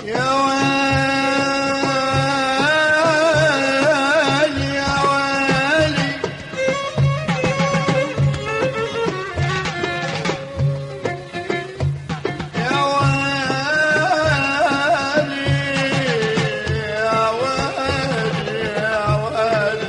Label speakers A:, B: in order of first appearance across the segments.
A: يا ويلي يا ويلي يا ويلي يا ويلي يا ويلي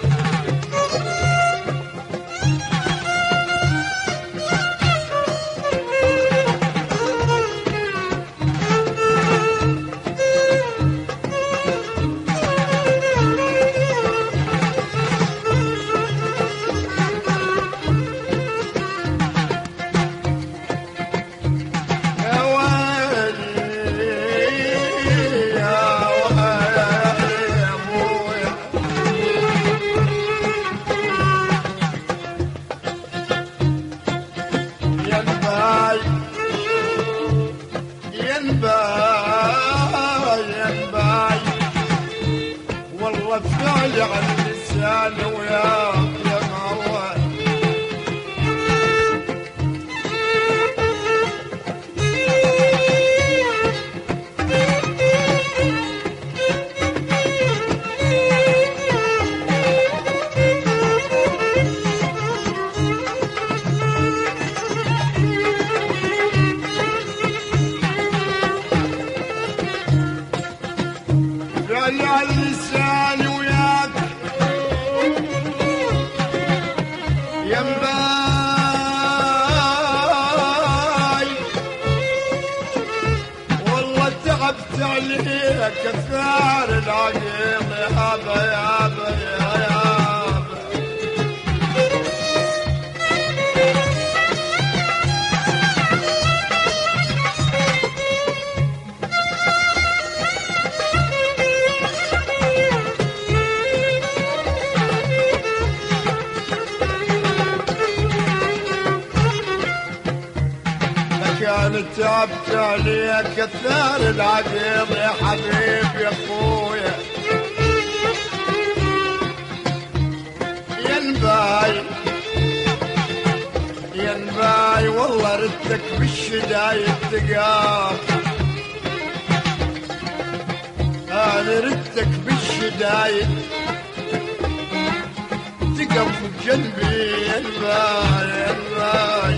A: يا ويلي يا ويلي يا ابويا ينباي ينباي ينباي والله فعلي عن لساني وياك يا موال فعلي عن لساني وياك ينباي والله تعبت عليك كثار العقيم يابا يابا يا يابا كان تعبت عليك كثار العقيم يا حبيب يا اخويا ينباي ينباي والله ردك بالشدايد تقاف انا ردك بالشدايد تقف جنبي ينباي ينباي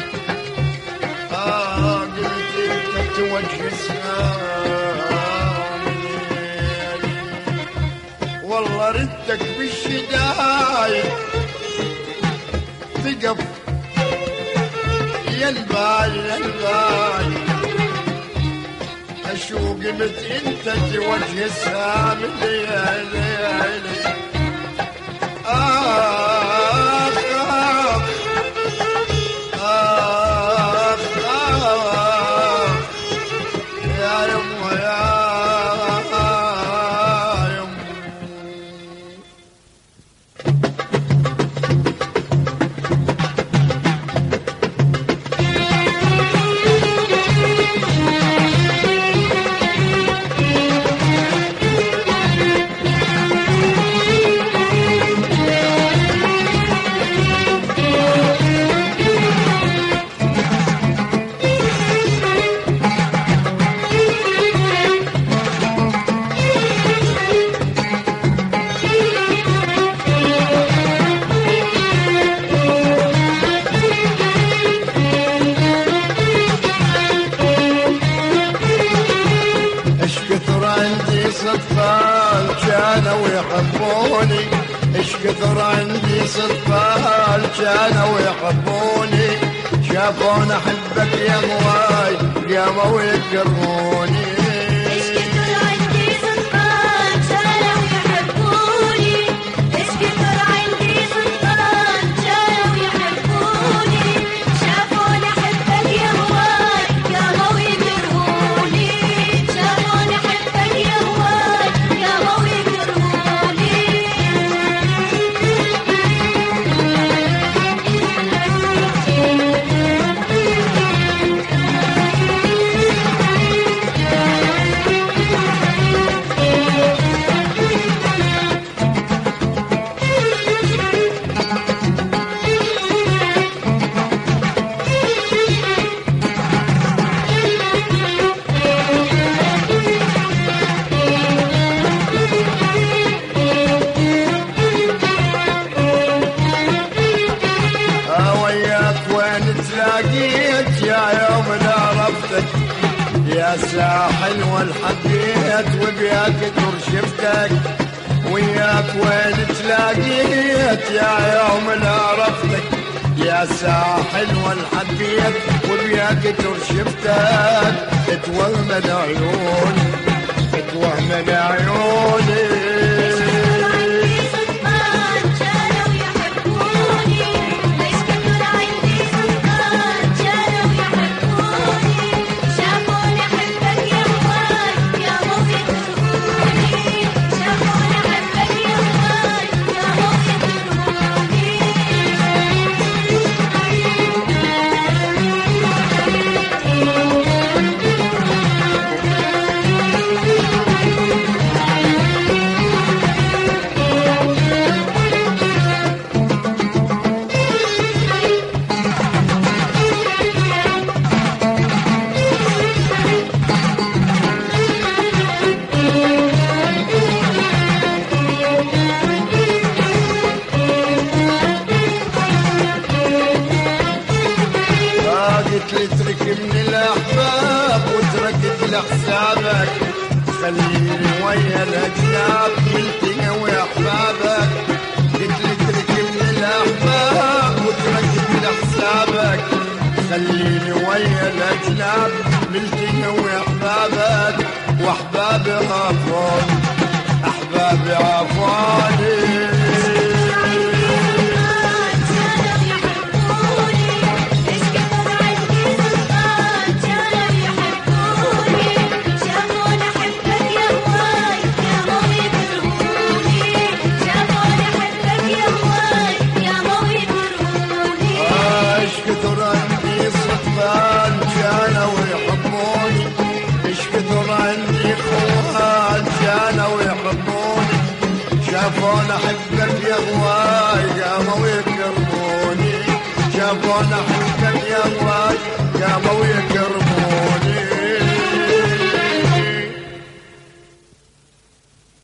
A: قلت انت توجه سامي والله ردك بالشدايد تقف ينباي ينباي اشوق مت انت توجه سامي ليالي آخ آخ آخ آخ يا يمه يا يمه صدفال كانوا يحبوني ايش كثر عندي صدفال كانوا يحبوني شافون احبك يا غواي قاموا يقروني
B: ايش كثر عندي صدفال كانوا يحبوني ايش كثر عندي صدفال كانوا يحبوني شافون احبك يا غواي قاموا يقروني شافون احبك يا غواي قاموا يقروني
A: حلوة الحبيت وبياك ترشفتك وياك وين تلاقيت يا يوم لا عرفتك يا ساحل والحبيت وبياك ترشفتك توهم العيون توهم العيون اترك من الاحباب وتركت لحسابك خليني ويا الاجناب ملتقى واحبابك قلت اترك من الاحباب وتركت لحسابك خليني ويا الاجناب ملتقى واحبابك واحبابي غفران احبابي عفاني شافون احبك يا هواي قاموا يكرموني شافون احبك يا هواي قاموا يكرموني